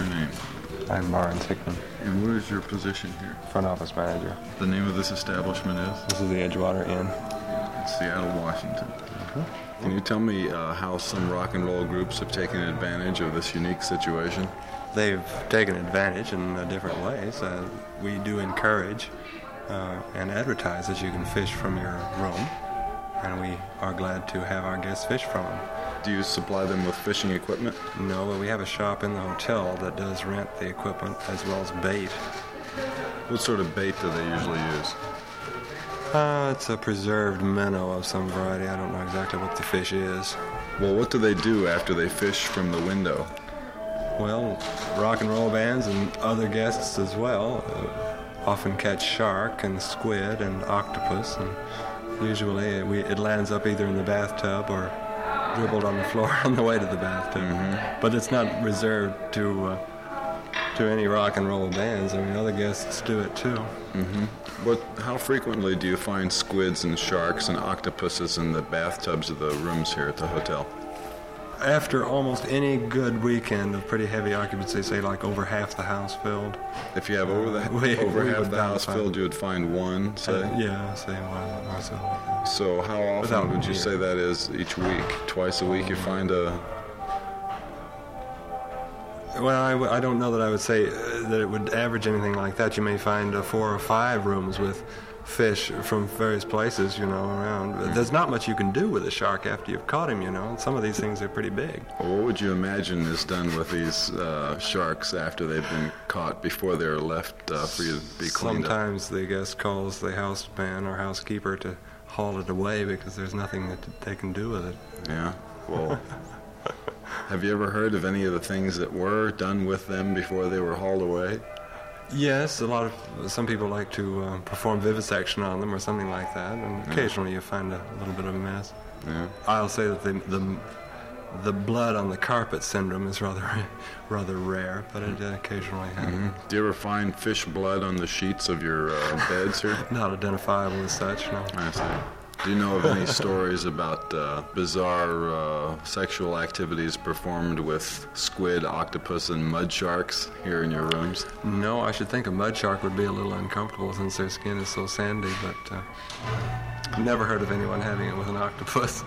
your name? I'm Barnes Hickman, And what is your position here? front office manager. The name of this establishment is? This is the Edgewater Inn. In Seattle, Washington. Can you tell me how some rock and roll groups have taken advantage of this unique situation? They've taken advantage in different ways. We do encourage and advertise that you can fish from your room, and we are glad to have our guests fish from them. Do you supply them with fishing equipment? No, but we have a shop in the hotel that does rent the equipment as well as bait. What sort of bait do they usually use? It's a preserved minnow of some variety. I don't know exactly what the fish is. Well, what do they do after they fish from the window? Well, rock and roll bands and other guests as well often catch shark and squid and octopus, and usually it lands up either in the bathtub or dribbled on the floor on the way to the bathtub. But it's not reserved to any rock and roll bands. I mean, other guests do it too. How frequently do you find squids and sharks and octopuses in the bathtubs of the rooms here at the hotel? After almost any good weekend of pretty heavy occupancy, say like over half the house filled. If you have over half the house filled, you would find one, say? Yeah, say one or so. So how often would you say that is each week? Twice a week you find a... Well, I don't know that I would say that it would average anything like that. You may find 4 or 5 rooms with fish from various places, around. There's not much you can do with a shark after you've caught him, and some of these things are pretty big. Well, what would you imagine is done with these sharks after they've been caught before they're left for you to be cleaned up? Sometimes the guest calls the houseman or housekeeper to haul it away because there's nothing that they can do with it. Yeah, well... Have you ever heard of any of the things that were done with them before they were hauled away? Yes, some people like to perform vivisection on them or something like that, and occasionally you find a little bit of a mess. Yeah. I'll say that the blood on the carpet syndrome is rather rare, but it occasionally happens. Do you ever find fish blood on the sheets of your beds here? Not identifiable as such, no. I see. Do you know of any stories about bizarre sexual activities performed with squid, octopus, and mud sharks here in your rooms? No, I should think a mud shark would be a little uncomfortable since their skin is so sandy, but I've never heard of anyone having it with an octopus.